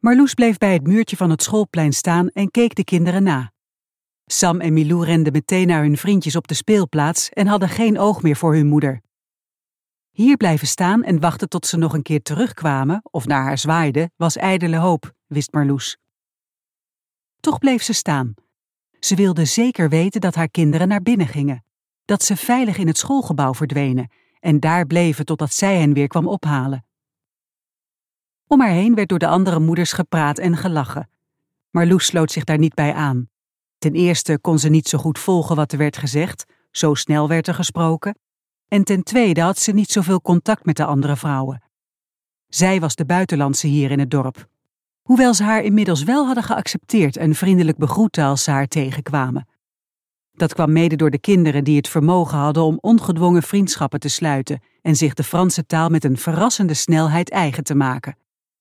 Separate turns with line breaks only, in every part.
Marloes bleef bij het muurtje van het schoolplein staan en keek de kinderen na. Sam en Milou renden meteen naar hun vriendjes op de speelplaats en hadden geen oog meer voor hun moeder. Hier blijven staan en wachten tot ze nog een keer terugkwamen of naar haar zwaaiden was ijdele hoop, wist Marloes. Toch bleef ze staan. Ze wilde zeker weten dat haar kinderen naar binnen gingen, dat ze veilig in het schoolgebouw verdwenen en daar bleven totdat zij hen weer kwam ophalen. Om haar heen werd door de andere moeders gepraat en gelachen. Marloes sloot zich daar niet bij aan. Ten eerste kon ze niet zo goed volgen wat er werd gezegd, zo snel werd er gesproken, en ten tweede had ze niet zoveel contact met de andere vrouwen. Zij was de buitenlandse hier in het dorp, hoewel ze haar inmiddels wel hadden geaccepteerd en vriendelijk begroetten als ze haar tegenkwamen. Dat kwam mede door de kinderen die het vermogen hadden om ongedwongen vriendschappen te sluiten en zich de Franse taal met een verrassende snelheid eigen te maken.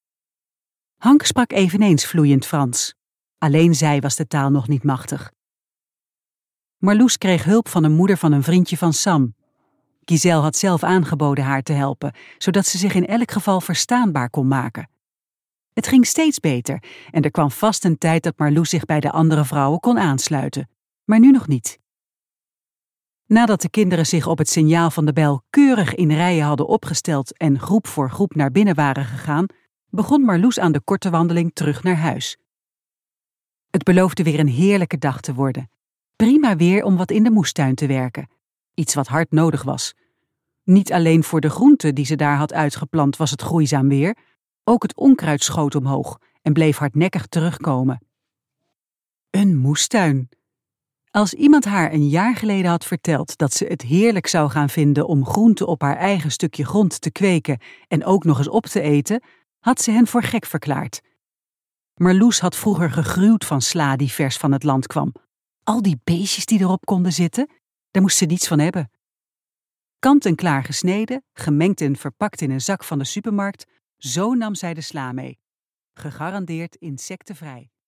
Hank sprak eveneens vloeiend Frans. Alleen zij was de taal nog niet machtig. Marloes kreeg hulp van een moeder van een vriendje van Sam. Giselle had zelf aangeboden haar te helpen, zodat ze zich in elk geval verstaanbaar kon maken. Het ging steeds beter en er kwam vast een tijd dat Marloes zich bij de andere vrouwen kon aansluiten, maar nu nog niet. Nadat de kinderen zich op het signaal van de bel keurig in rijen hadden opgesteld en groep voor groep naar binnen waren gegaan, begon Marloes aan de korte wandeling terug naar huis. Het beloofde weer een heerlijke dag te worden. Prima weer om wat in de moestuin te werken. Iets wat hard nodig was. Niet alleen voor de groenten die ze daar had uitgeplant was het groeizaam weer, ook het onkruid schoot omhoog en bleef hardnekkig terugkomen. Een moestuin. Als iemand haar een jaar geleden had verteld dat ze het heerlijk zou gaan vinden om groenten op haar eigen stukje grond te kweken en ook nog eens op te eten, had ze hen voor gek verklaard. Marloes had vroeger gegruwd van sla die vers van het land kwam. Al die beestjes die erop konden zitten, daar moest ze niets van hebben. Kant en klaar gesneden, gemengd en verpakt in een zak van de supermarkt, zo nam zij de sla mee. Gegarandeerd insectenvrij.